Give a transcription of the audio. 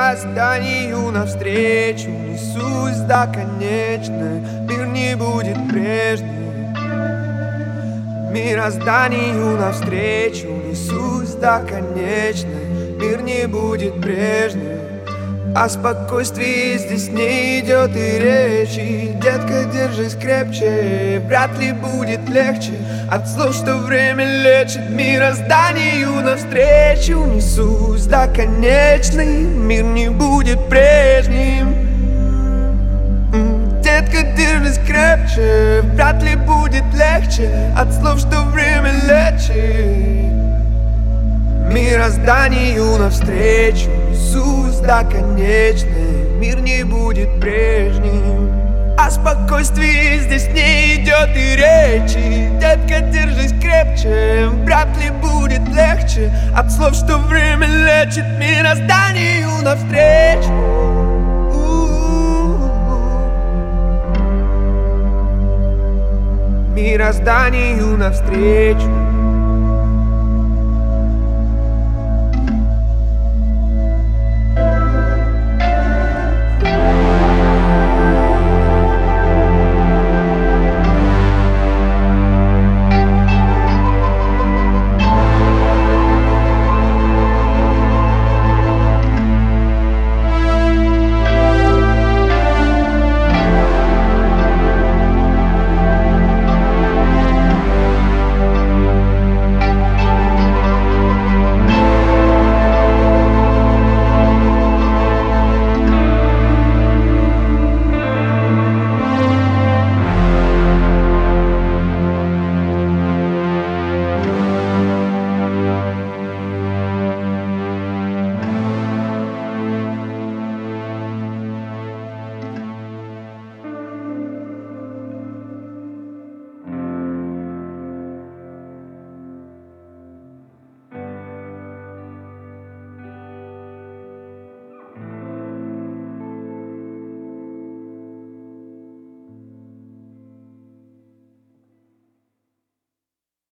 Мирозданию навстречу несусь до конечной. Мир не будет прежним. Мирозданию навстречу несусь до конечной. Мир не будет прежним. О спокойствии здесь не идет и речи. Детка, держись крепче, вряд ли будет легче от слов, что время лечит. Мирозданию навстречу несусь до конечной. Мир не будет прежним. Детка, держись крепче, вряд ли будет легче от слов, что время лечит. Мирозданию навстречу несусь до конечной. Мир не будет прежним. О спокойствии здесь не идет и речи. Детка, держись крепче, вряд ли будет легче от слов, что время лечит. Мирозданию навстречу. Мирозданию навстречу.